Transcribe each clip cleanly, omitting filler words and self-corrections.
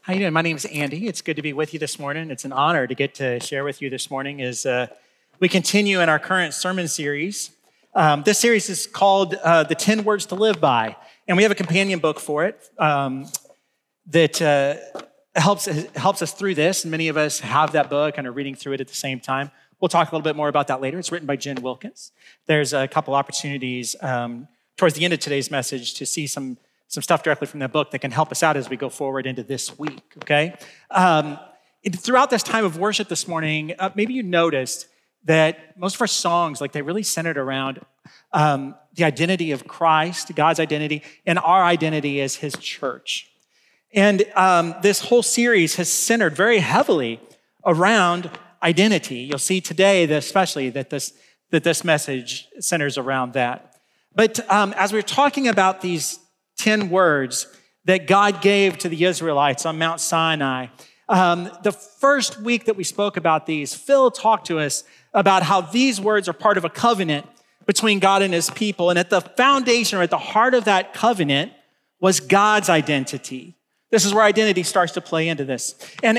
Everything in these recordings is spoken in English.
How you doing? My name is Andy. It's good to be with you this morning. It's an honor to get to share with you this morning as we continue in our current sermon series. This series is called The 10 Words to Live By, and we have a companion book for it that helps us through this, and many of us have that book and are reading through it at the same time. We'll talk a little bit more about that later. It's written by Jen Wilkins. There's a couple opportunities towards the end of today's message to see some stuff directly from that book that can help us out as we go forward into this week, okay? Throughout this time of worship this morning, maybe you noticed that most of our songs, they really centered around the identity of Christ, God's identity, and our identity as his church. And this whole series has centered very heavily around identity. You'll see today, especially, that this message centers around that. But as we're talking about these 10 words that God gave to the Israelites on Mount Sinai, the first week that we spoke about these, Phil talked to us about how these words are part of a covenant between God and his people. And at the foundation, or at the heart of that covenant, was God's identity. This is where identity starts to play into this. And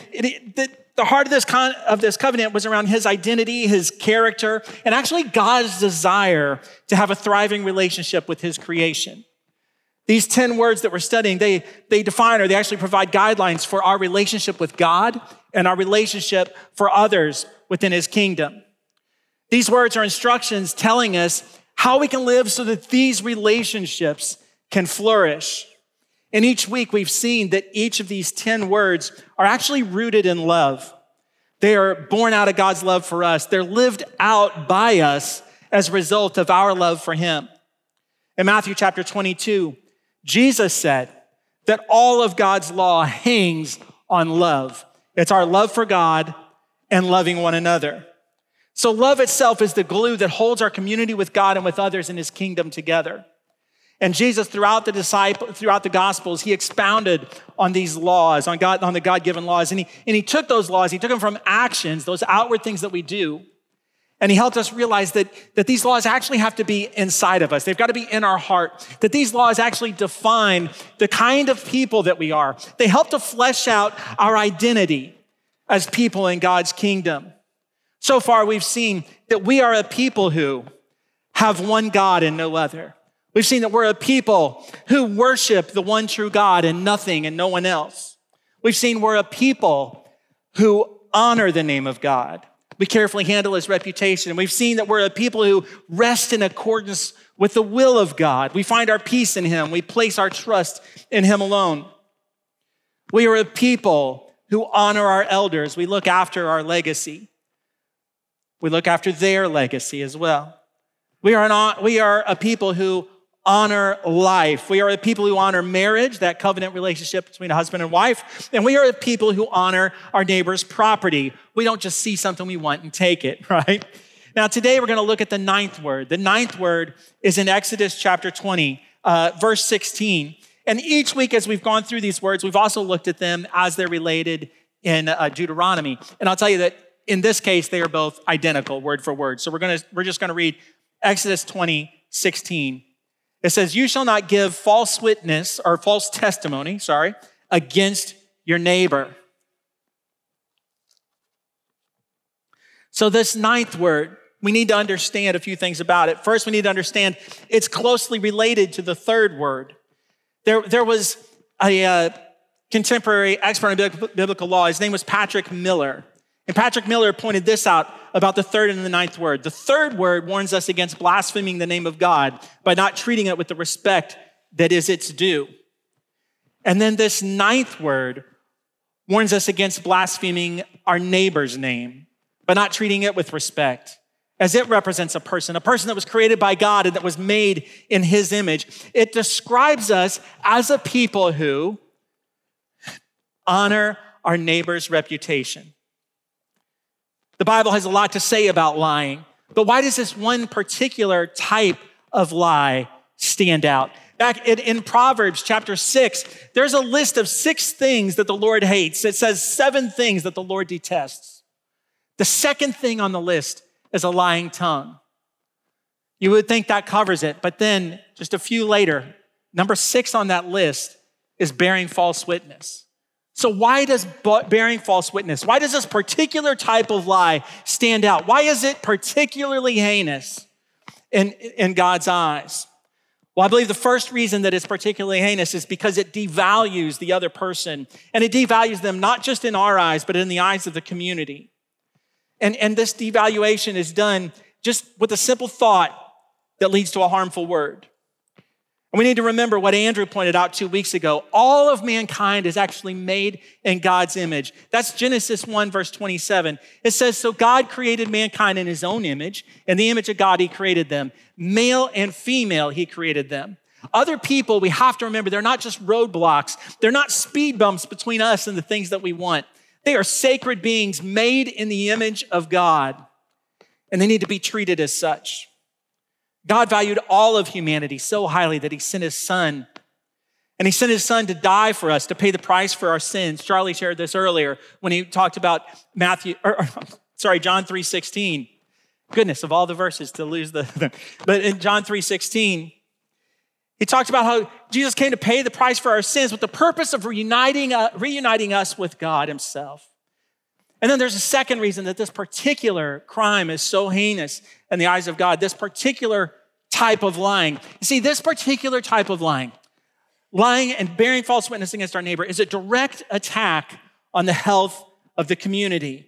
the heart of this covenant was around his identity, his character, and actually God's desire to have a thriving relationship with his creation. These 10 words that we're studying, they define, or they actually provide guidelines for our relationship with God and our relationship for others within his kingdom. These words are instructions telling us how we can live so that these relationships can flourish. And each week we've seen that each of these 10 words are actually rooted in love. They are born out of God's love for us. They're lived out by us as a result of our love for him. In Matthew chapter 22, Jesus said that all of God's law hangs on love. It's our love for God and loving one another. So love itself is the glue that holds our community with God and with others in his kingdom together. And Jesus, throughout the Gospels, he expounded on these laws, on the God-given laws. And he took those laws, he took them from actions, those outward things that we do, and he helped us realize that these laws actually have to be inside of us. They've got to be in our heart, that these laws actually define the kind of people that we are. They help to flesh out our identity as people in God's kingdom. So far, we've seen that we are a people who have one God and no other. We've seen that we're a people who worship the one true God and nothing and no one else. We've seen we're a people who honor the name of God. We carefully handle his reputation. We've seen that we're a people who rest in accordance with the will of God. We find our peace in him. We place our trust in him alone. We are a people who honor our elders. We look after our legacy. We look after their legacy as well. We are a people who honor life. We are a people who honor marriage, that covenant relationship between a husband and wife. And we are a people who honor our neighbor's property. We don't just see something we want and take it, right? Now, today we're going to look at the ninth word. The ninth word is in Exodus chapter 20, verse 16. And each week as we've gone through these words, we've also looked at them as they're related in Deuteronomy. And I'll tell you that in this case, they are both identical word for word. So we're just going to read Exodus 20, 16. It says, "You shall not give false testimony against your neighbor." So this ninth word, we need to understand a few things about it. First, we need to understand it's closely related to the third word. There was a contemporary expert in biblical law. His name was Patrick Miller. And Patrick Miller pointed this out about the third and the ninth word. The third word warns us against blaspheming the name of God by not treating it with the respect that is its due. And then this ninth word warns us against blaspheming our neighbor's name by not treating it with respect, as it represents a person that was created by God and that was made in his image. It describes us as a people who honor our neighbor's reputation. The Bible has a lot to say about lying, but why does this one particular type of lie stand out? Back in Proverbs chapter 6, there's a list of 6 things that the Lord hates. It says 7 things that the Lord detests. The second thing on the list is a lying tongue. You would think that covers it, but then just a few later, number 6 on that list is bearing false witness. So why does bearing false witness, why does this particular type of lie stand out? Why is it particularly heinous in God's eyes? Well, I believe the first reason that it's particularly heinous is because it devalues the other person. And it devalues them not just in our eyes, but in the eyes of the community. And this devaluation is done just with a simple thought that leads to a harmful word. And we need to remember what Andrew pointed out 2 weeks ago. All of mankind is actually made in God's image. That's Genesis 1, verse 27. It says, so God created mankind in his own image. In the image of God, he created them. Male and female, he created them. Other people, we have to remember, they're not just roadblocks. They're not speed bumps between us and the things that we want. They are sacred beings made in the image of God. And they need to be treated as such. God valued all of humanity so highly that he sent his son. And he sent his son to die for us, to pay the price for our sins. Charlie shared this earlier when he talked about John 3:16. Goodness, of all the verses to lose but in John 3:16, he talked about how Jesus came to pay the price for our sins with the purpose of reuniting us with God himself. And then there's a second reason that this particular crime is so heinous in the eyes of God, this particular type of lying. You see, this particular type of lying and bearing false witness against our neighbor is a direct attack on the health of the community.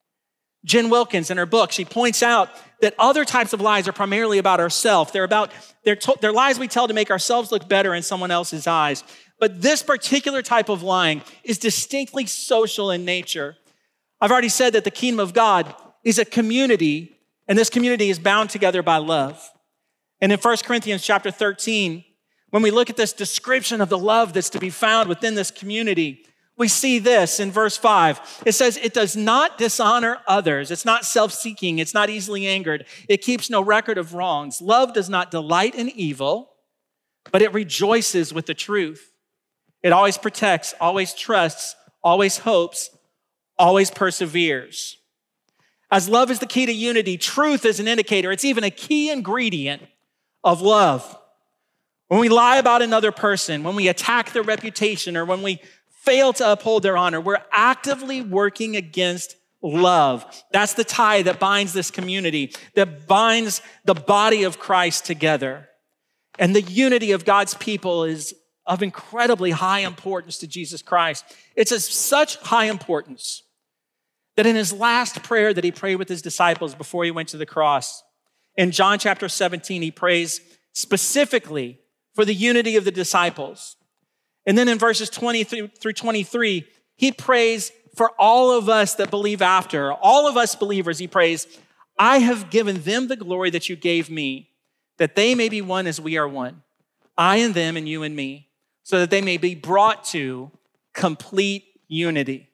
Jen Wilkins, in her book, she points out that other types of lies are primarily about ourselves. They're lies we tell to make ourselves look better in someone else's eyes. But this particular type of lying is distinctly social in nature. I've already said that the kingdom of God is a community, and this community is bound together by love. And in 1 Corinthians chapter 13, when we look at this description of the love that's to be found within this community, we see this in verse 5. It says, it does not dishonor others. It's not self-seeking. It's not easily angered. It keeps no record of wrongs. Love does not delight in evil, but it rejoices with the truth. It always protects, always trusts, always hopes, always perseveres. As love is the key to unity, truth is an indicator. It's even a key ingredient of love. When we lie about another person, when we attack their reputation, or when we fail to uphold their honor, we're actively working against love. That's the tie that binds this community, that binds the body of Christ together. And the unity of God's people is of incredibly high importance to Jesus Christ. It's of such high importance that in his last prayer that he prayed with his disciples before he went to the cross, in John chapter 17, he prays specifically for the unity of the disciples. And then in verses 20 through 23, he prays for all of us that believe after, all of us believers, he prays, I have given them the glory that you gave me, that they may be one as we are one, I and them and you and me, so that they may be brought to complete unity.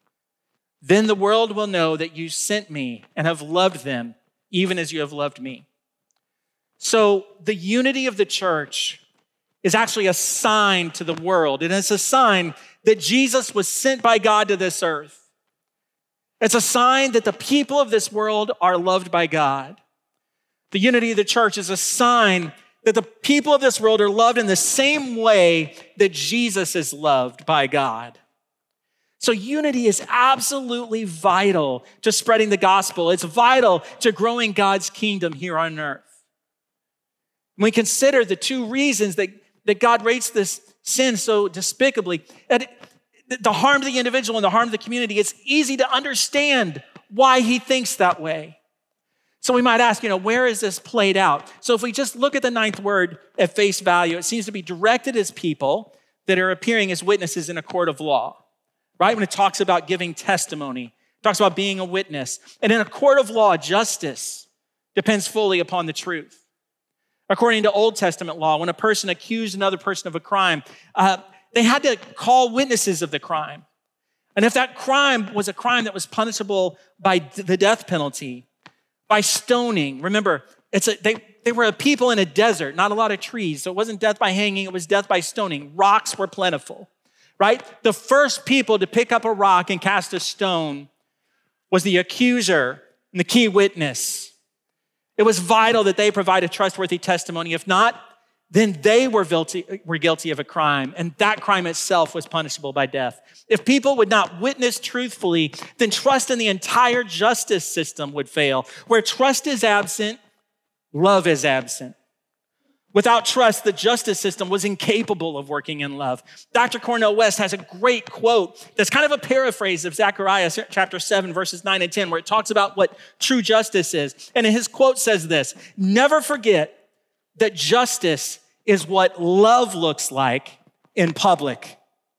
Then the world will know that you sent me and have loved them, even as you have loved me. So the unity of the church is actually a sign to the world. And it's a sign that Jesus was sent by God to this earth. It's a sign that the people of this world are loved by God. The unity of the church is a sign that the people of this world are loved in the same way that Jesus is loved by God. So unity is absolutely vital to spreading the gospel. It's vital to growing God's kingdom here on earth. When we consider the two reasons that God rates this sin so despicably, the harm to the individual and the harm to the community, it's easy to understand why he thinks that way. So we might ask, where is this played out? So if we just look at the ninth word at face value, it seems to be directed as people that are appearing as witnesses in a court of law. Right? When it talks about giving testimony, it talks about being a witness. And in a court of law, justice depends fully upon the truth. According to Old Testament law, when a person accused another person of a crime, they had to call witnesses of the crime. And if that crime was a crime that was punishable by the death penalty, by stoning, remember, they were a people in a desert, not a lot of trees. So it wasn't death by hanging, it was death by stoning. Rocks were plentiful. Right? The first people to pick up a rock and cast a stone was the accuser and the key witness. It was vital that they provide a trustworthy testimony. If not, then they were guilty of a crime, and that crime itself was punishable by death. If people would not witness truthfully, then trust in the entire justice system would fail. Where trust is absent, love is absent. Without trust, the justice system was incapable of working in love. Dr. Cornel West has a great quote that's kind of a paraphrase of Zechariah chapter 7, verses 9 and 10, where it talks about what true justice is. And his quote says this: "Never forget that justice is what love looks like in public."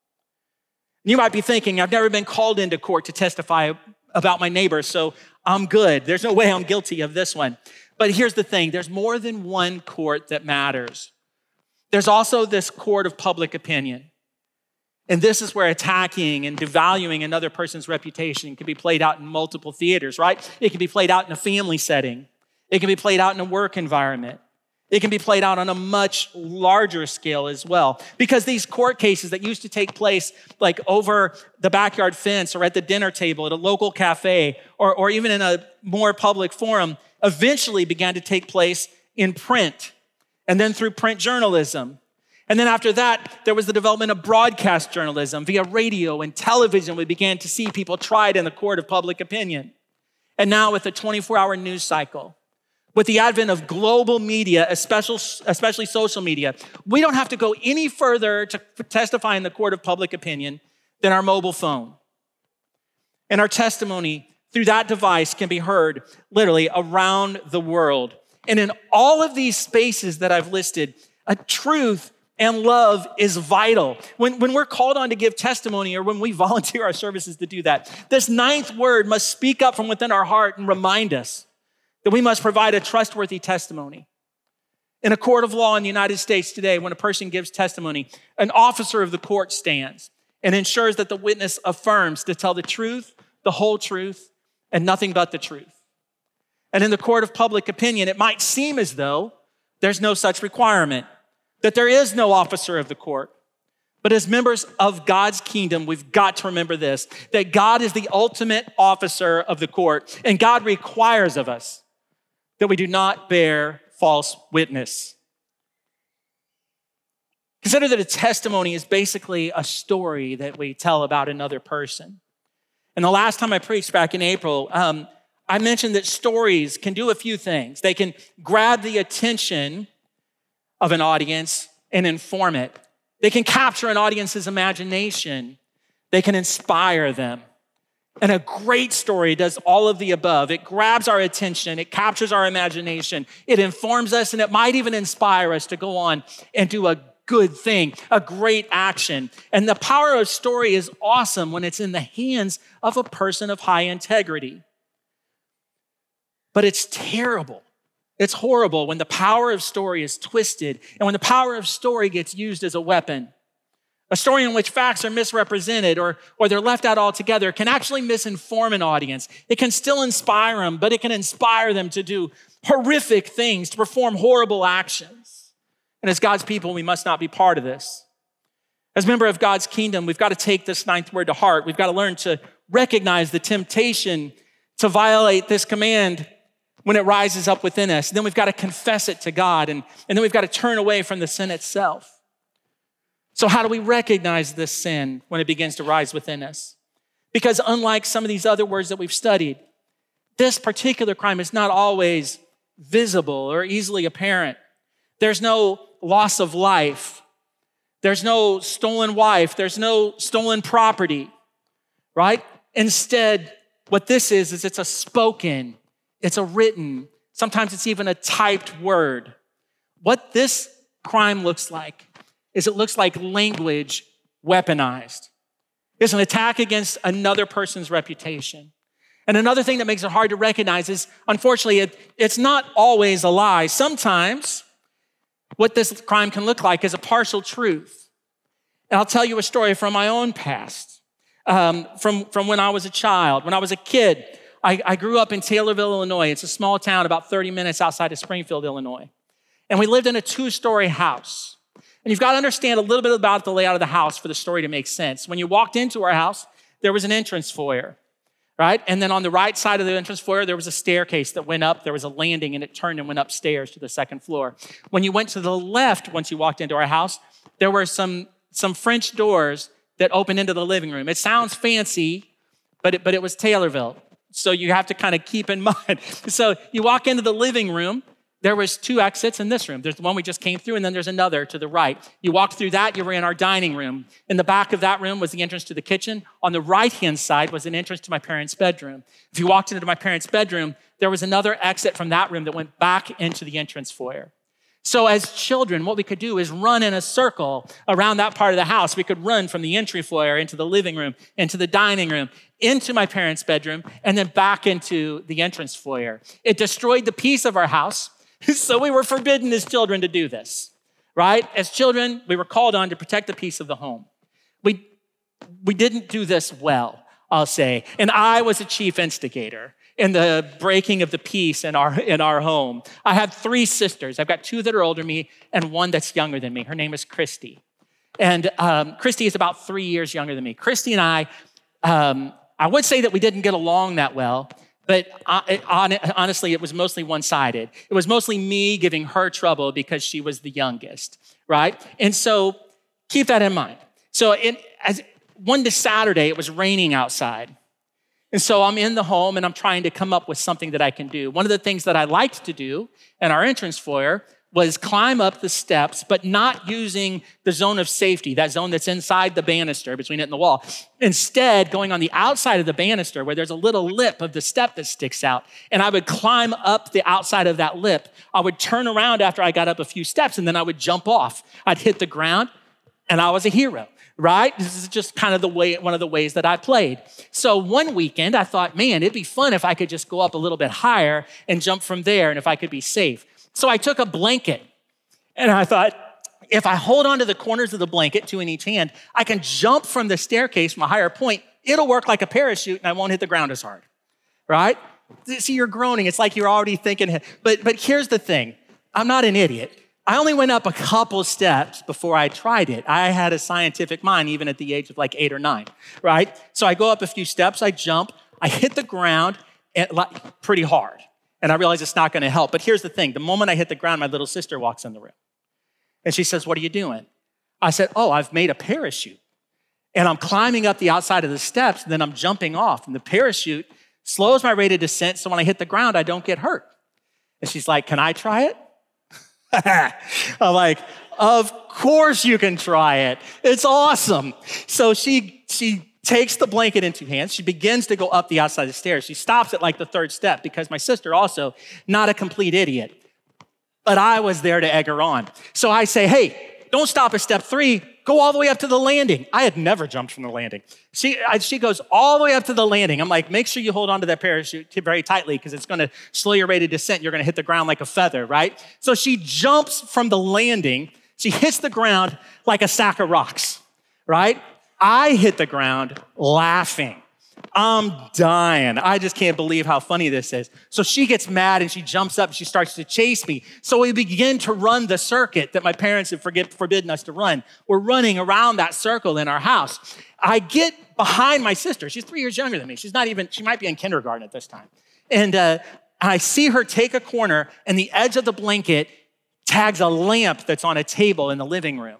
You might be thinking, I've never been called into court to testify about my neighbor, so I'm good. There's no way I'm guilty of this one. But here's the thing, there's more than one court that matters. There's also this court of public opinion. And this is where attacking and devaluing another person's reputation can be played out in multiple theaters, right? It can be played out in a family setting. It can be played out in a work environment. It can be played out on a much larger scale as well. Because these court cases that used to take place like over the backyard fence or at the dinner table at a local cafe or even in a more public forum eventually began to take place in print and then through print journalism. And then after that, there was the development of broadcast journalism via radio and television. We began to see people tried in the court of public opinion. And now with the 24-hour news cycle, with the advent of global media, especially social media, we don't have to go any further to testify in the court of public opinion than our mobile phone. And our testimony through that device can be heard literally around the world. And in all of these spaces that I've listed, a truth and love is vital. When we're called on to give testimony or when we volunteer our services to do that, this ninth word must speak up from within our heart and remind us that we must provide a trustworthy testimony. In a court of law in the United States today, when a person gives testimony, an officer of the court stands and ensures that the witness affirms to tell the truth, the whole truth, and nothing but the truth. And in the court of public opinion, it might seem as though there's no such requirement, that there is no officer of the court. But as members of God's kingdom, we've got to remember this, that God is the ultimate officer of the court, and God requires of us that we do not bear false witness. Consider that a testimony is basically a story that we tell about another person. And the last time I preached back in April, I mentioned that stories can do a few things. They can grab the attention of an audience and inform it. They can capture an audience's imagination. They can inspire them. And a great story does all of the above. It grabs our attention, it captures our imagination, it informs us, and it might even inspire us to go on and do a good thing, a great action. And the power of story is awesome when it's in the hands of a person of high integrity. But it's terrible. It's horrible when the power of story is twisted and when the power of story gets used as a weapon. A story in which facts are misrepresented or they're left out altogether can actually misinform an audience. It can still inspire them, but it can inspire them to do horrific things, to perform horrible actions. And as God's people, we must not be part of this. As a member of God's kingdom, we've got to take this ninth word to heart. We've got to learn to recognize the temptation to violate this command when it rises up within us. And then we've got to confess it to God, and then we've got to turn away from the sin itself. So how do we recognize this sin when it begins to rise within us? Because unlike some of these other words that we've studied, this particular crime is not always visible or easily apparent. There's no loss of life. There's no stolen wife. There's no stolen property, right? Instead, what this is it's a spoken, it's a written, sometimes it's even a typed word. What this crime looks like is it looks like language weaponized. It's an attack against another person's reputation. And another thing that makes it hard to recognize is, unfortunately, it's not always a lie. Sometimes what this crime can look like is a partial truth. And I'll tell you a story from my own past, from when I was a child. When I was a kid, I grew up in Taylorville, Illinois. It's a small town about 30 minutes outside of Springfield, Illinois. And we lived in a 2-story house. And you've got to understand a little bit about the layout of the house for the story to make sense. When you walked into our house, there was an entrance foyer. right? And then on the right side of the entrance foyer, there was a staircase that went up. There was a landing, and it turned and went upstairs to the second floor. When you went to the left, once you walked into our house, there were some French doors that opened into the living room. It sounds fancy, but it was Taylorville. So you have to kind of keep in mind. So you walk into the living room. There was 2 exits in this room. There's the one we just came through, and then there's another to the right. You walked through that, you were in our dining room. In the back of that room was the entrance to the kitchen. On the right-hand side was an entrance to my parents' bedroom. If you walked into my parents' bedroom, there was another exit from that room that went back into the entrance foyer. So as children, what we could do is run in a circle around that part of the house. We could run from the entry foyer into the living room, into the dining room, into my parents' bedroom, and then back into the entrance foyer. It destroyed the peace of our house. So we were forbidden as children to do this, right? As children, we were called on to protect the peace of the home. We didn't do this well, I'll say. And I was a chief instigator in the breaking of the peace in our home. I have 3 sisters. I've got 2 that are older than me and 1 that's younger than me. Her name is Christy. And Christy is about 3 years younger than me. Christy and I would say that we didn't get along that well. But honestly, it was mostly one-sided. It was mostly me giving her trouble because she was the youngest, right? And so keep that in mind. So one Saturday, it was raining outside. And so I'm in the home and I'm trying to come up with something that I can do. One of the things that I liked to do in our entrance foyer was climb up the steps, but not using the zone of safety, that zone that's inside the banister between it and the wall. Instead, going on the outside of the banister where there's a little lip of the step that sticks out. And I would climb up the outside of that lip. I would turn around after I got up a few steps and then I would jump off. I'd hit the ground and I was a hero, right? This is just kind of one of the ways that I played. So one weekend I thought, man, it'd be fun if I could just go up a little bit higher and jump from there and if I could be safe. So I took a blanket and I thought, if I hold onto the corners of the blanket, 2 in each hand, I can jump from the staircase from a higher point. It'll work like a parachute and I won't hit the ground as hard, right? See, you're groaning. It's like you're already thinking, but here's the thing. I'm not an idiot. I only went up a couple steps before I tried it. I had a scientific mind even at the age of like 8 or 9, right? So I go up a few steps, I jump, I hit the ground pretty hard. And I realize it's not going to help. But here's the thing. The moment I hit the ground, my little sister walks in the room. And she says, what are you doing? I said, I've made a parachute. And I'm climbing up the outside of the steps, and then I'm jumping off. And the parachute slows my rate of descent, so when I hit the ground, I don't get hurt. And she's like, can I try it? I'm like, of course you can try it. It's awesome. So she takes the blanket in 2 hands. She begins to go up the outside of the stairs. She stops at like the 3rd step because my sister also, not a complete idiot, but I was there to egg her on. So I say, hey, don't stop at step 3. Go all the way up to the landing. I had never jumped from the landing. She goes all the way up to the landing. I'm like, make sure you hold onto that parachute very tightly because it's going to slow your rate of descent. You're going to hit the ground like a feather, right? So she jumps from the landing. She hits the ground like a sack of rocks, right? I hit the ground laughing. I'm dying. I just can't believe how funny this is. So she gets mad and she jumps up and she starts to chase me. So we begin to run the circuit that my parents had forbidden us to run. We're running around that circle in our house. I get behind my sister. She's 3 years younger than me. She might be in kindergarten at this time. And I see her take a corner and the edge of the blanket tags a lamp that's on a table in the living room.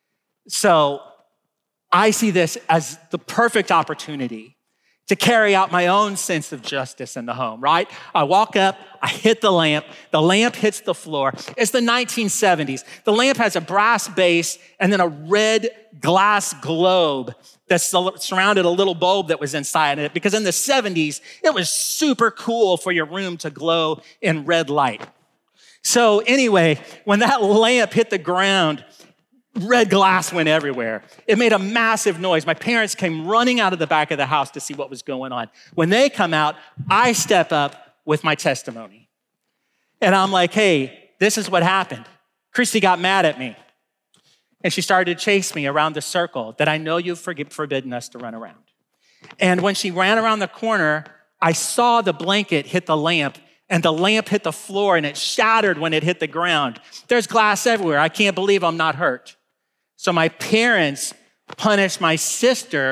So I see this as the perfect opportunity to carry out my own sense of justice in the home, right? I walk up, I hit the lamp hits the floor. It's the 1970s. The lamp has a brass base and then a red glass globe that surrounded a little bulb that was inside it because in the 70s, it was super cool for your room to glow in red light. So anyway, when that lamp hit the ground, red glass went everywhere. It made a massive noise. My parents came running out of the back of the house to see what was going on. When they come out, I step up with my testimony. And I'm like, hey, this is what happened. Christy got mad at me. And she started to chase me around the circle that I know you've forbidden us to run around. And when she ran around the corner, I saw the blanket hit the lamp and the lamp hit the floor and it shattered when it hit the ground. There's glass everywhere. I can't believe I'm not hurt. So my parents punished my sister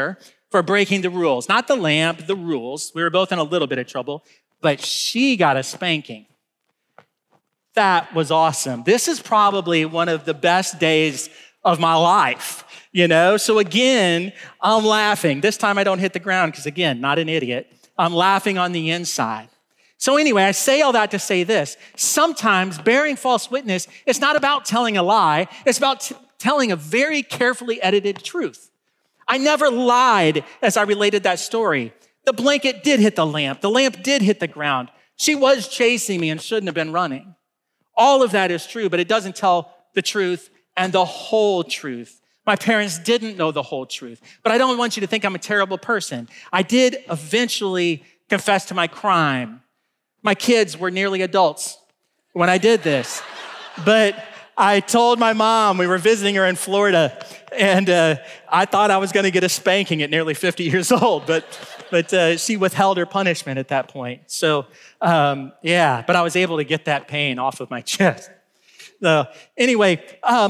for breaking the rules. Not the lamp, the rules. We were both in a little bit of trouble, but she got a spanking. That was awesome. This is probably one of the best days of my life, So again, I'm laughing. This time I don't hit the ground because again, not an idiot. I'm laughing on the inside. So anyway, I say all that to say this. Sometimes bearing false witness is not about telling a lie. It's about telling a very carefully edited truth. I never lied as I related that story. The blanket did hit the lamp. The lamp did hit the ground. She was chasing me and shouldn't have been running. All of that is true, but it doesn't tell the truth and the whole truth. My parents didn't know the whole truth, but I don't want you to think I'm a terrible person. I did eventually confess to my crime. My kids were nearly adults when I did this, but I told my mom, we were visiting her in Florida, and I thought I was going to get a spanking at nearly 50 years old, but she withheld her punishment at that point. So, but I was able to get that pain off of my chest. Anyway,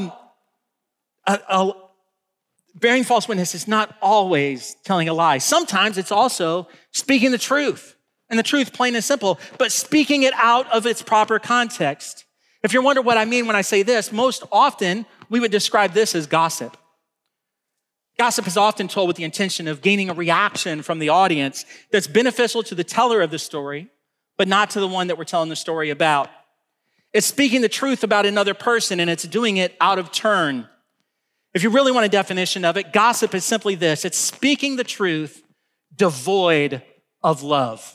bearing false witness is not always telling a lie. Sometimes it's also speaking the truth, and the truth plain and simple, but speaking it out of its proper context. If you're wondering what I mean when I say this, most often we would describe this as gossip. Gossip is often told with the intention of gaining a reaction from the audience that's beneficial to the teller of the story, but not to the one that we're telling the story about. It's speaking the truth about another person, and it's doing it out of turn. If you really want a definition of it, gossip is simply this. It's speaking the truth devoid of love.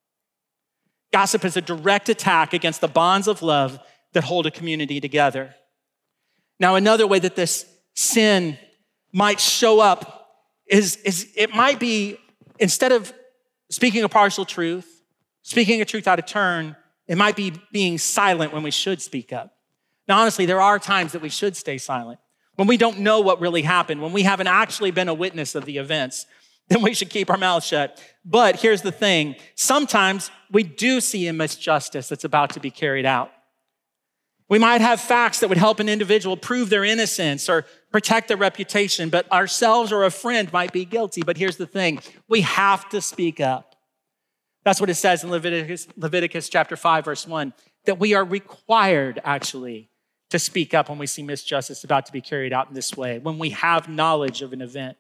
Gossip is a direct attack against the bonds of love that hold a community together. Now, another way that this sin might show up is it might be, instead of speaking a partial truth, speaking a truth out of turn, it might be being silent when we should speak up. Now, honestly, there are times that we should stay silent. When we don't know what really happened, when we haven't actually been a witness of the events, then we should keep our mouths shut. But here's the thing. Sometimes we do see a misjustice that's about to be carried out. We might have facts that would help an individual prove their innocence or protect their reputation, but ourselves or a friend might be guilty. But here's the thing. We have to speak up. That's what it says in Leviticus chapter 5, verse 1, that we are required, actually, to speak up when we see misjustice about to be carried out in this way, when we have knowledge of an event.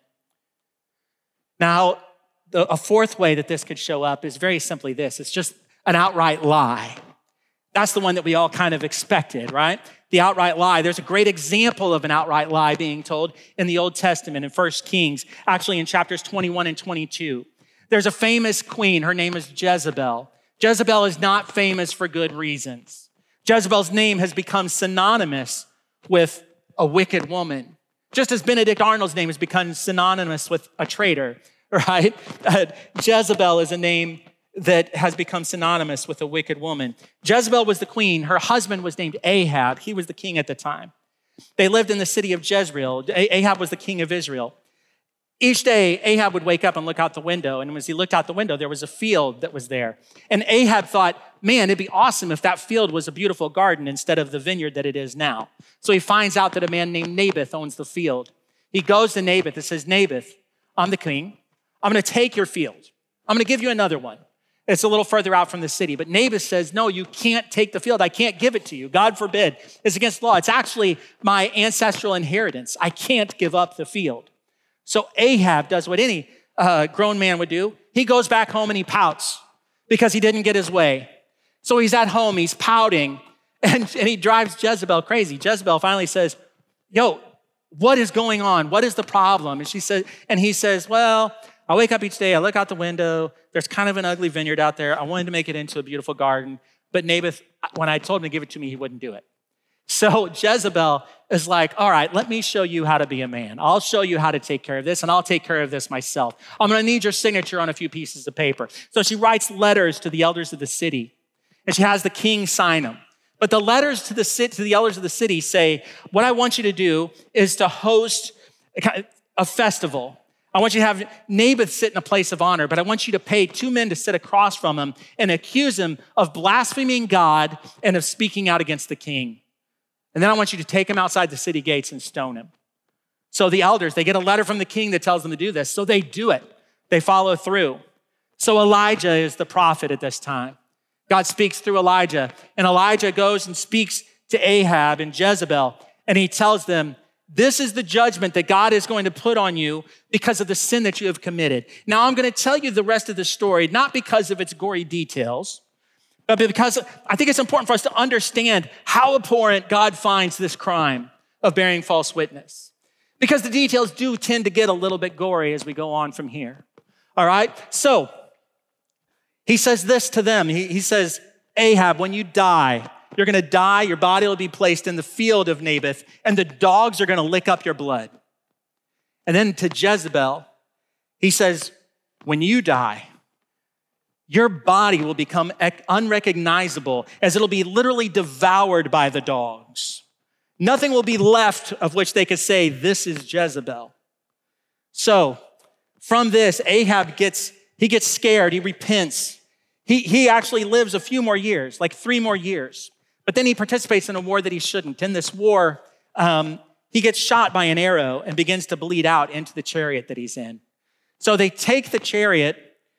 Now, a fourth way that this could show up is very simply this. It's just an outright lie. That's the one that we all kind of expected, right? The outright lie. There's a great example of an outright lie being told in the Old Testament in 1 Kings, actually in chapters 21 and 22. There's a famous queen. Her name is Jezebel. Jezebel is not famous for good reasons. Jezebel's name has become synonymous with a wicked woman, just as Benedict Arnold's name has become synonymous with a traitor, right? Jezebel is a name that has become synonymous with a wicked woman. Jezebel was the queen. Her husband was named Ahab. He was the king at the time. They lived in the city of Jezreel. Ahab was the king of Israel. Each day, Ahab would wake up and look out the window. And as he looked out the window, there was a field that was there. And Ahab thought, man, it'd be awesome if that field was a beautiful garden instead of the vineyard that it is now. So he finds out that a man named Naboth owns the field. He goes to Naboth and says, Naboth, I'm the king. I'm going to take your field. I'm going to give you another one. It's a little further out from the city. But Naboth says, no, you can't take the field. I can't give it to you. God forbid. It's against law. It's actually my ancestral inheritance. I can't give up the field. So Ahab does what any grown man would do. He goes back home and he pouts because he didn't get his way. So he's at home, he's pouting, and he drives Jezebel crazy. Jezebel finally says, yo, what is going on? What is the problem? And he says, well, I wake up each day, I look out the window, there's kind of an ugly vineyard out there. I wanted to make it into a beautiful garden, but Naboth, when I told him to give it to me, he wouldn't do it. So Jezebel is like, all right, let me show you how to be a man. I'll show you how to take care of this, and I'll take care of this myself. I'm going to need your signature on a few pieces of paper. So she writes letters to the elders of the city, and she has the king sign them. But the letters to the elders of the city say, what I want you to do is to host a festival. I want you to have Naboth sit in a place of honor, but I want you to pay 2 men to sit across from him and accuse him of blaspheming God and of speaking out against the king. And then I want you to take him outside the city gates and stone him. So the elders, they get a letter from the king that tells them to do this. So they do it. They follow through. So Elijah is the prophet at this time. God speaks through Elijah, and Elijah goes and speaks to Ahab and Jezebel, and he tells them, this is the judgment that God is going to put on you because of the sin that you have committed. Now, I'm going to tell you the rest of the story, not because of its gory details, but because I think it's important for us to understand how abhorrent God finds this crime of bearing false witness. Because the details do tend to get a little bit gory as we go on from here. All right? So, he says this to them. He says, Ahab, when you die, you're going to die. Your body will be placed in the field of Naboth, and the dogs are going to lick up your blood. And then to Jezebel, he says, when you die, your body will become unrecognizable as it'll be literally devoured by the dogs. Nothing will be left of which they could say, this is Jezebel. So from this, Ahab gets scared. He repents. He actually lives a few more years, like 3 more years. But then he participates in a war that he shouldn't. In this war, he gets shot by an arrow and begins to bleed out into the chariot that he's in. So they take the chariot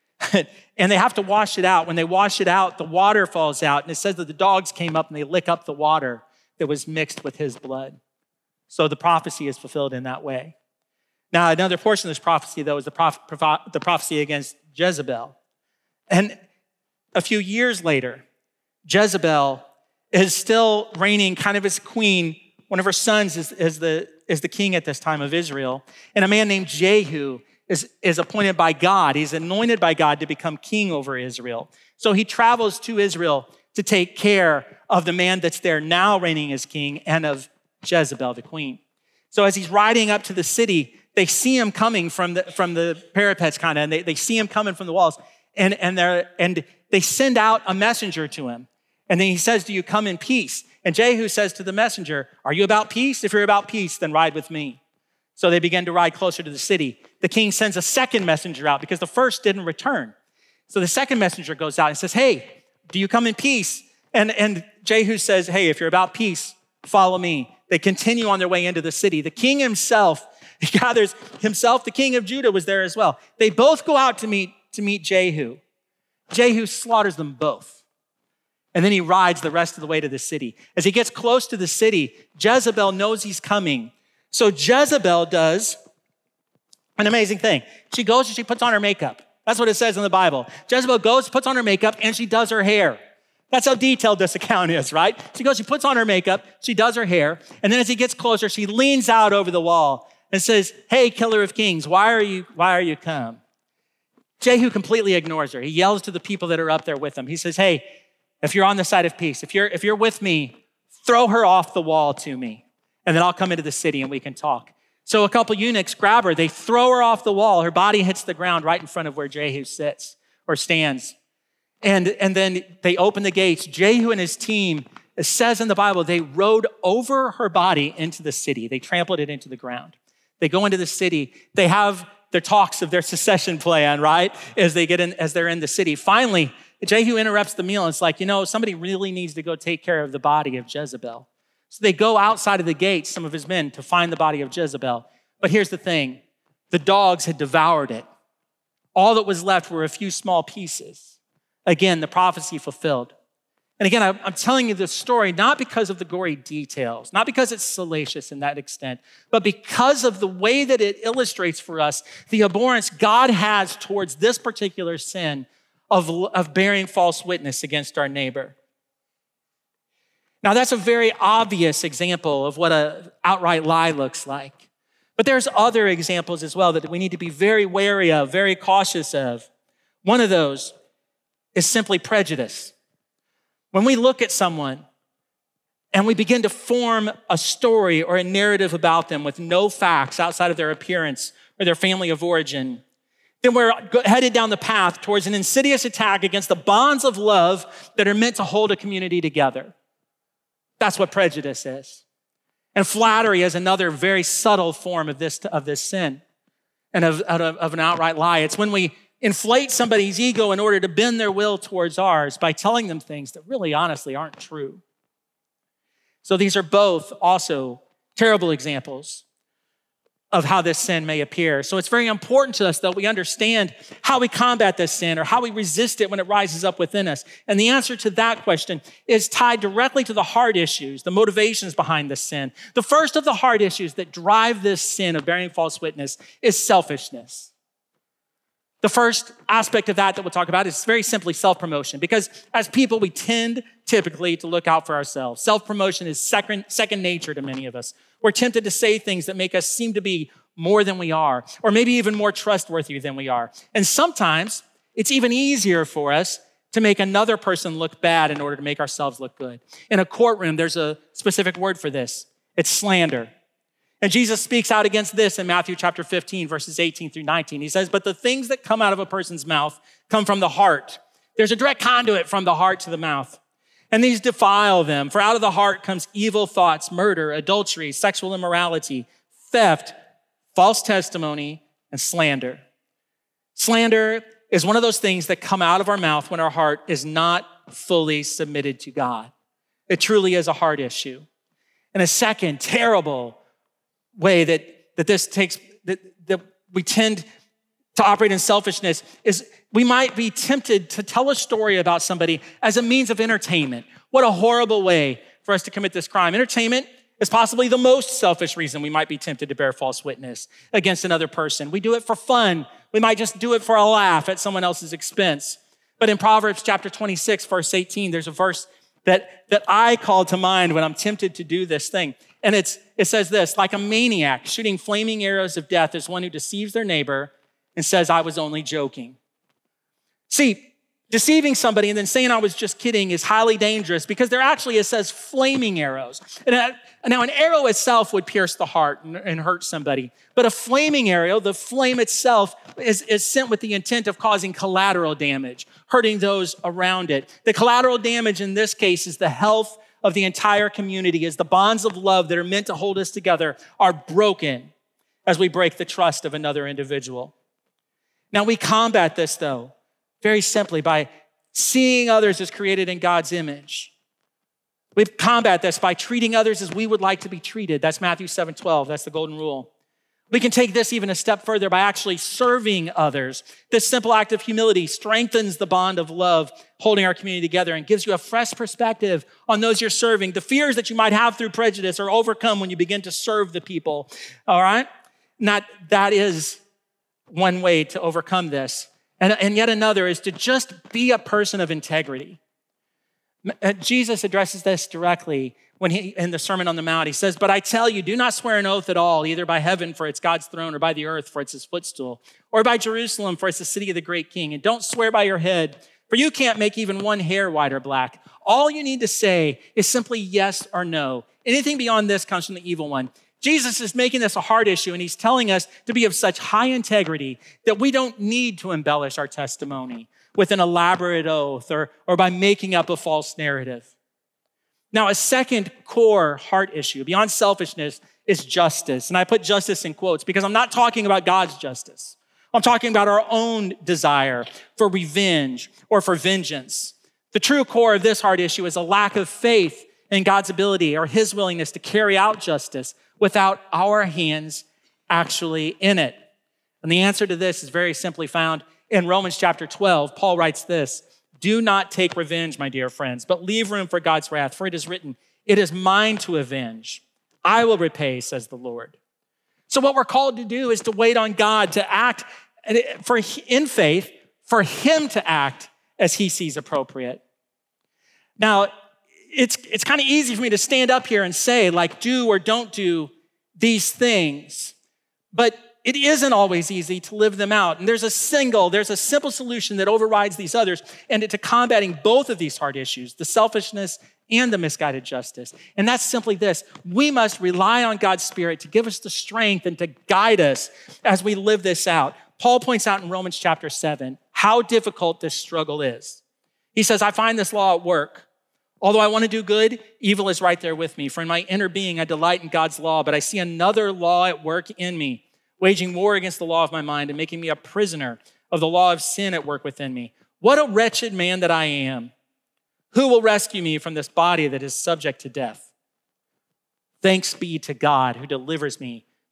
and they have to wash it out. When they wash it out, the water falls out. And it says that the dogs came up and they lick up the water that was mixed with his blood. So the prophecy is fulfilled in that way. Now, another portion of this prophecy, though, is the prophecy against Jezebel. And a few years later, Jezebel is still reigning kind of as queen. One of her sons is the king at this time of Israel. And a man named Jehu is appointed by God. He's anointed by God to become king over Israel. So he travels to Israel to take care of the man that's there now reigning as king and of Jezebel, the queen. So as he's riding up to the city, they see him coming from the parapets kind of, and they see him coming from the walls. And they send out a messenger to him. And then he says, do you come in peace? And Jehu says to the messenger, are you about peace? If you're about peace, then ride with me. So they begin to ride closer to the city. The king sends a second messenger out because the first didn't return. So the second messenger goes out and says, hey, do you come in peace? And Jehu says, hey, if you're about peace, follow me. They continue on their way into the city. The king himself, he gathers himself, the king of Judah was there as well. They both go out to meet Jehu. Jehu slaughters them both. And then he rides the rest of the way to the city. As he gets close to the city, Jezebel knows he's coming. So Jezebel does an amazing thing. She goes and she puts on her makeup. That's what it says in the Bible. Jezebel goes, puts on her makeup, and she does her hair. That's how detailed this account is, right? She goes, she puts on her makeup, she does her hair, and then as he gets closer, she leans out over the wall and says, hey, killer of kings, why are you come? Jehu completely ignores her. He yells to the people that are up there with him. He says, hey, if you're on the side of peace, if you're with me, throw her off the wall to me, and then I'll come into the city and we can talk. So a couple eunuchs grab her. They throw her off the wall. Her body hits the ground right in front of where Jehu sits or stands. And then they open the gates. Jehu and his team, it says in the Bible, they rode over her body into the city. They trampled it into the ground. They go into the city. They have their talks of their secession plan, right? As they're in the city. Finally, Jehu interrupts the meal and it's like, somebody really needs to go take care of the body of Jezebel. So they go outside of the gates, some of his men, to find the body of Jezebel. But here's the thing. The dogs had devoured it. All that was left were a few small pieces. Again, the prophecy fulfilled. And again, I'm telling you this story not because of the gory details, not because it's salacious in that extent, but because of the way that it illustrates for us the abhorrence God has towards this particular sin of bearing false witness against our neighbor. Now, that's a very obvious example of what an outright lie looks like. But there's other examples as well that we need to be very wary of, very cautious of. One of those is simply prejudice. When we look at someone and we begin to form a story or a narrative about them with no facts outside of their appearance or their family of origin, then we're headed down the path towards an insidious attack against the bonds of love that are meant to hold a community together. That's what prejudice is. And flattery is another very subtle form of this sin and of an outright lie. It's when we inflate somebody's ego in order to bend their will towards ours by telling them things that really honestly aren't true. So these are both also terrible examples. of how this sin may appear. So it's very important to us that we understand how we combat this sin or how we resist it when it rises up within us. And the answer to that question is tied directly to the heart issues, the motivations behind this sin. The first of the heart issues that drive this sin of bearing false witness is selfishness. The first aspect of that we'll talk about is very simply self-promotion, because as people, we tend typically to look out for ourselves. Self-promotion is second nature to many of us. We're tempted to say things that make us seem to be more than we are, or maybe even more trustworthy than we are. And sometimes it's even easier for us to make another person look bad in order to make ourselves look good. In a courtroom, there's a specific word for this. It's slander. And Jesus speaks out against this in Matthew chapter 15, verses 18 through 19. He says, but the things that come out of a person's mouth come from the heart. There's a direct conduit from the heart to the mouth. And these defile them. For out of the heart comes evil thoughts, murder, adultery, sexual immorality, theft, false testimony, and slander. Slander is one of those things that come out of our mouth when our heart is not fully submitted to God. It truly is a heart issue. And a second terrible way that this takes, that we tend to operate in selfishness is we might be tempted to tell a story about somebody as a means of entertainment. What a horrible way for us to commit this crime. Entertainment is possibly the most selfish reason we might be tempted to bear false witness against another person. We do it for fun. We might just do it for a laugh at someone else's expense. But in Proverbs chapter 26, verse 18, there's a verse that I call to mind when I'm tempted to do this thing. And it says this, like a maniac shooting flaming arrows of death is one who deceives their neighbor and says, I was only joking. See, deceiving somebody and then saying I was just kidding is highly dangerous because there actually, it says flaming arrows. And now an arrow itself would pierce the heart and hurt somebody. But a flaming arrow, the flame itself is sent with the intent of causing collateral damage, hurting those around it. The collateral damage in this case is the health of the entire community, as the bonds of love that are meant to hold us together are broken as we break the trust of another individual. Now we combat this though, very simply by seeing others as created in God's image. We combat this by treating others as we would like to be treated. That's Matthew 7:12. That's the golden rule. We can take this even a step further by actually serving others. This simple act of humility strengthens the bond of love holding our community together and gives you a fresh perspective on those you're serving. The fears that you might have through prejudice are overcome when you begin to serve the people, all right? That is one way to overcome this. And yet another is to just be a person of integrity. Jesus addresses this directly when in the Sermon on the Mount. He says, but I tell you, do not swear an oath at all, either by heaven, for it's God's throne, or by the earth, for it's his footstool, or by Jerusalem, for it's the city of the great king. And don't swear by your head, for you can't make even one hair white or black. All you need to say is simply yes or no. Anything beyond this comes from the evil one. Jesus is making this a hard issue, and he's telling us to be of such high integrity that we don't need to embellish our testimony with an elaborate oath or by making up a false narrative. Now, a second core heart issue beyond selfishness is justice. And I put justice in quotes because I'm not talking about God's justice. I'm talking about our own desire for revenge or for vengeance. The true core of this heart issue is a lack of faith in God's ability or his willingness to carry out justice without our hands actually in it. And the answer to this is very simply found in Romans chapter 12. Paul writes this, do not take revenge, my dear friends, but leave room for God's wrath, for it is written, it is mine to avenge. I will repay, says the Lord. So what we're called to do is to wait on God to act in faith, for him to act as he sees appropriate. Now, it's kind of easy for me to stand up here and say, like, do or don't do these things, but it isn't always easy to live them out. And there's a simple solution that overrides these others and to combating both of these hard issues, the selfishness and the misguided justice. And that's simply this. We must rely on God's Spirit to give us the strength and to guide us as we live this out. Paul points out in Romans chapter 7 how difficult this struggle is. He says, I find this law at work. Although I want to do good, evil is right there with me. For in my inner being, I delight in God's law, but I see another law at work in me, waging war against the law of my mind and making me a prisoner of the law of sin at work within me. What a wretched man that I am. Who will rescue me from this body that is subject to death? Thanks be to God who delivers me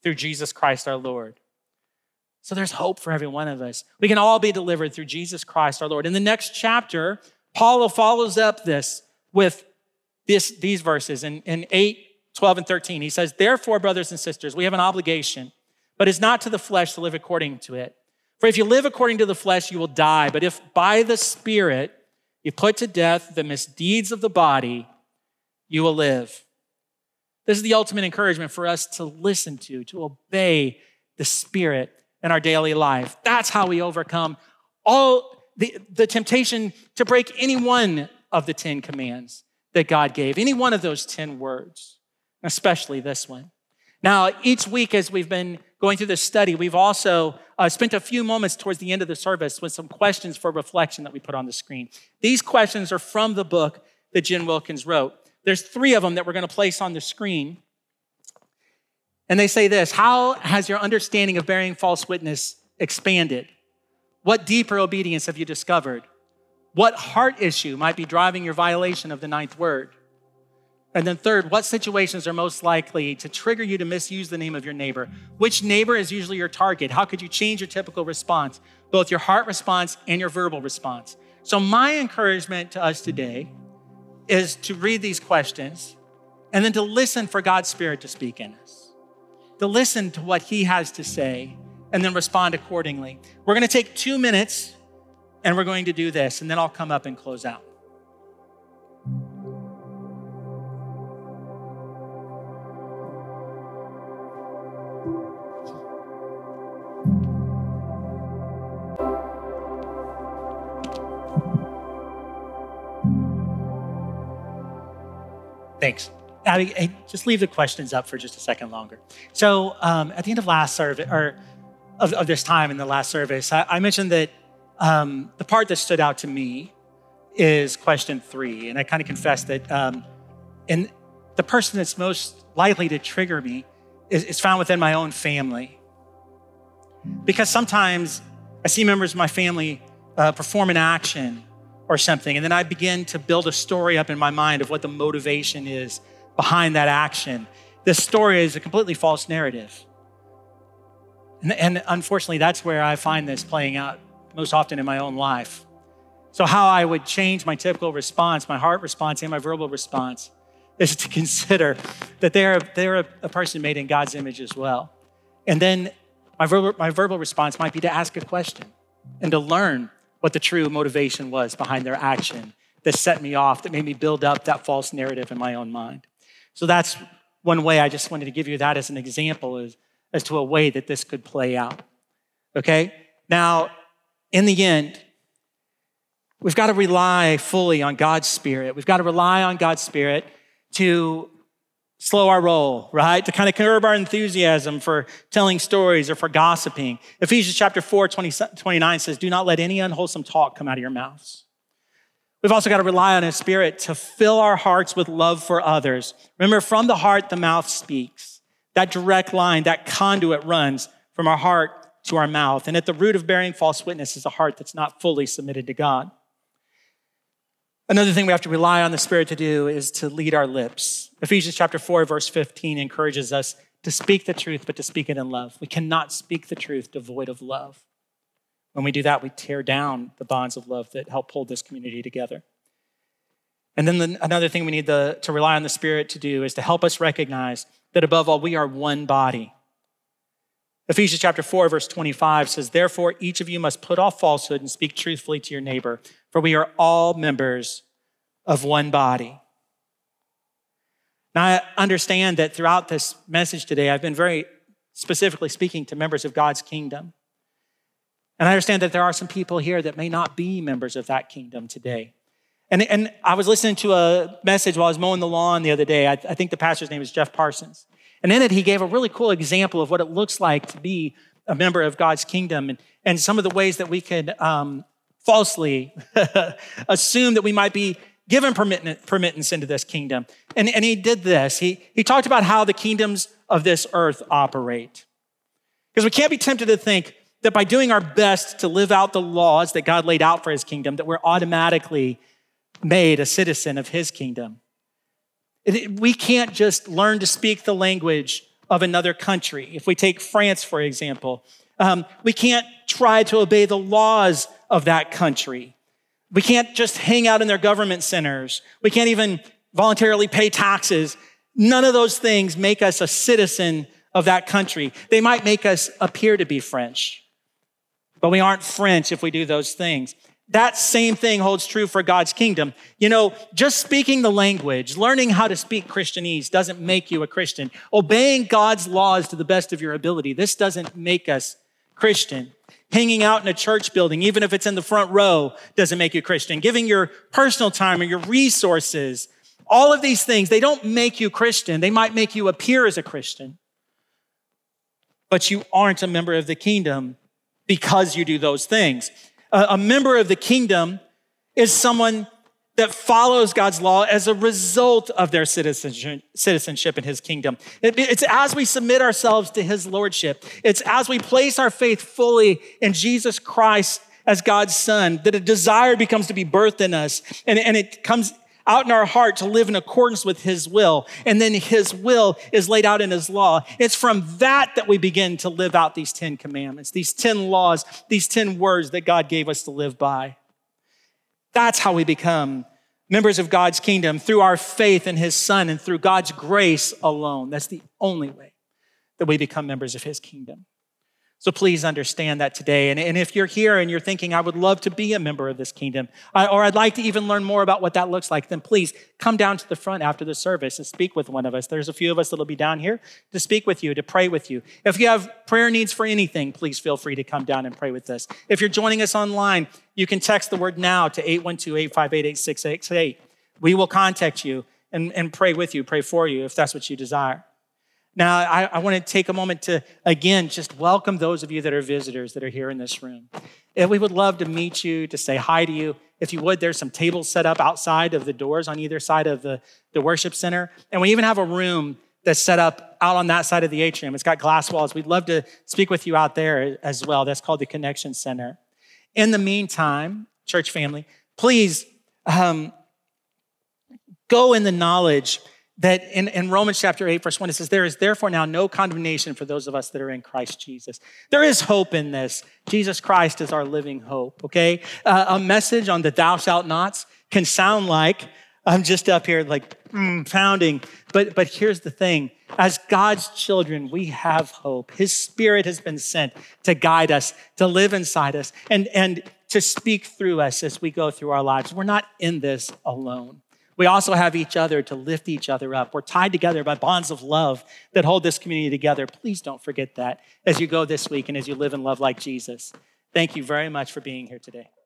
through Jesus Christ our Lord. So there's hope for every one of us. We can all be delivered through Jesus Christ our Lord. In the next chapter, Paul follows up this with these verses in 8, 12, and 13. He says, therefore, brothers and sisters, we have an obligation, but it's not to the flesh to live according to it. For if you live according to the flesh, you will die. But if by the Spirit you put to death the misdeeds of the body, you will live. This is the ultimate encouragement for us to listen to obey the Spirit in our daily life. That's how we overcome all the temptation to break any one of the 10 commands that God gave, any one of those 10 words, especially this one. Now, each week as we've been going through this study, we've also spent a few moments towards the end of the service with some questions for reflection that we put on the screen. These questions are from the book that Jen Wilkins wrote. There's 3 of them that we're going to place on the screen. And they say this: how has your understanding of bearing false witness expanded? What deeper obedience have you discovered? What heart issue might be driving your violation of the 9th word? And then third, what situations are most likely to trigger you to misuse the name of your neighbor? Which neighbor is usually your target? How could you change your typical response, both your heart response and your verbal response? So my encouragement to us today is to read these questions and then to listen for God's Spirit to speak in us, to listen to what he has to say and then respond accordingly. We're going to take 2 minutes and we're going to do this, and then I'll come up and close out. Thanks. Abby, hey, just leave the questions up for just a second longer. So at the end of last service, or of this time in the last service, I mentioned that the part that stood out to me is question 3. And I kind of confessed that and the person that's most likely to trigger me is found within my own family. Because sometimes I see members of my family perform an action or something, and then I begin to build a story up in my mind of what the motivation is behind that action. This story is a completely false narrative. And unfortunately, that's where I find this playing out most often in my own life. So how I would change my typical response, my heart response and my verbal response, is to consider that they're a person made in God's image as well. And then my verbal response might be to ask a question and to learn what the true motivation was behind their action that set me off, that made me build up that false narrative in my own mind. So that's one way. I just wanted to give you that as an example as to a way that this could play out. Okay? Now, in the end, we've got to rely fully on God's Spirit. We've got to rely on God's Spirit to slow our roll, right? To kind of curb our enthusiasm for telling stories or for gossiping. Ephesians chapter 4, 29 says, do not let any unwholesome talk come out of your mouths. We've also got to rely on His Spirit to fill our hearts with love for others. Remember, from the heart, the mouth speaks. That direct line, that conduit runs from our heart to our mouth. And at the root of bearing false witness is a heart that's not fully submitted to God. Another thing we have to rely on the Spirit to do is to lead our lips. Ephesians chapter 4, verse 15 encourages us to speak the truth, but to speak it in love. We cannot speak the truth devoid of love. When we do that, we tear down the bonds of love that help hold this community together. And then another thing we need to rely on the Spirit to do is to help us recognize that above all, we are one body. Ephesians chapter 4, verse 25 says, therefore, each of you must put off falsehood and speak truthfully to your neighbor, for we are all members of one body. Now, I understand that throughout this message today, I've been very specifically speaking to members of God's kingdom. And I understand that there are some people here that may not be members of that kingdom today. And I was listening to a message while I was mowing the lawn the other day. I think the pastor's name is Jeff Parsons. And in it, he gave a really cool example of what it looks like to be a member of God's kingdom and some of the ways that we could falsely assume that we might be given permittance into this kingdom. And he did this. He talked about how the kingdoms of this earth operate. Because we can't be tempted to think that by doing our best to live out the laws that God laid out for his kingdom, that we're automatically made a citizen of his kingdom. We can't just learn to speak the language of another country. If we take France, for example, we can't try to obey the laws of that country. We can't just hang out in their government centers. We can't even voluntarily pay taxes. None of those things make us a citizen of that country. They might make us appear to be French, but we aren't French if we do those things. That same thing holds true for God's kingdom. Just speaking the language, learning how to speak Christianese doesn't make you a Christian. Obeying God's laws to the best of your ability, this doesn't make us Christian. Hanging out in a church building, even if it's in the front row, doesn't make you Christian. Giving your personal time or your resources, all of these things, they don't make you Christian. They might make you appear as a Christian, but you aren't a member of the kingdom because you do those things. A member of the kingdom is someone that follows God's law as a result of their citizenship in his kingdom. It's as we submit ourselves to his lordship. It's as we place our faith fully in Jesus Christ as God's son that a desire becomes to be birthed in us. And it comes out in our heart to live in accordance with his will. And then his will is laid out in his law. It's from that we begin to live out these 10 commandments, these 10 laws, these 10 words that God gave us to live by. That's how we become members of God's kingdom, through our faith in his son and through God's grace alone. That's the only way that we become members of his kingdom. So please understand that today. And if you're here and you're thinking, I would love to be a member of this kingdom, or I'd like to even learn more about what that looks like, then please come down to the front after the service and speak with one of us. There's a few of us that'll be down here to speak with you, to pray with you. If you have prayer needs for anything, please feel free to come down and pray with us. If you're joining us online, you can text the word NOW to 812-858-8668. We will contact you and pray with you, pray for you if that's what you desire. Now, I want to take a moment to, again, just welcome those of you that are visitors that are here in this room. And we would love to meet you, to say hi to you. If you would, there's some tables set up outside of the doors on either side of the worship center. And we even have a room that's set up out on that side of the atrium. It's got glass walls. We'd love to speak with you out there as well. That's called the Connection Center. In the meantime, church family, please go in the knowledge that in Romans chapter 8, verse 1, it says, there is therefore now no condemnation for those of us that are in Christ Jesus. There is hope in this. Jesus Christ is our living hope, okay? A message on the thou shalt nots can sound like, I'm just up here like pounding, but here's the thing. As God's children, we have hope. His Spirit has been sent to guide us, to live inside us, and to speak through us as we go through our lives. We're not in this alone. We also have each other to lift each other up. We're tied together by bonds of love that hold this community together. Please don't forget that as you go this week and as you live and love like Jesus. Thank you very much for being here today.